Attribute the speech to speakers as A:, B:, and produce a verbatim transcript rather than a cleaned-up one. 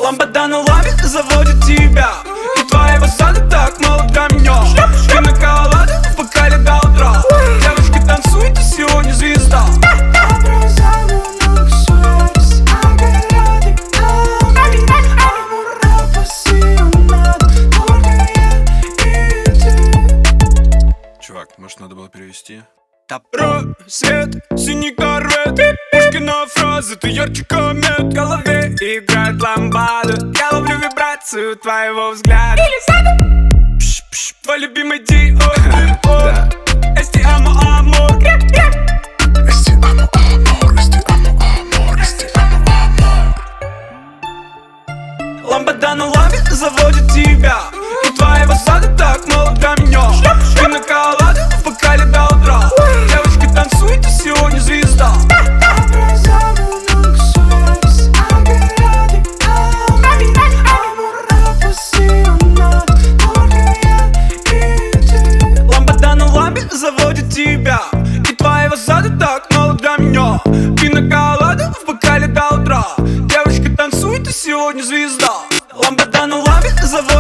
A: Ламбада на ламбе заводит тебя, и твоего сада так мало для меня. Ты наколода в бокале до утра. Девочка танцует, ты сегодня звезда.
B: Чувак, может, надо было перевести?
A: Рассвет, синий корвет, Пушкина фраза, ты ярче комет. В голове играет ламбада, я ловлю вибрацию твоего взгляда. Пш, пш, твой любимый ди о ди. Эсти амо амор.
B: Эсти амо амор, эсти амо амор, эсти амо амор.
A: Ламбада на ламбе заводит тебя, и твоего сада так мало для меня. Ты наколода в бокале до утра. Девочка танцует, ты сегодня звезда. Ламбада на ламбе заводит тебя, и твоего сада так мало для меня. Ты наколода в бокале до утра. Девочка танцует, ты сегодня звезда. Ламбада на ламбе заводит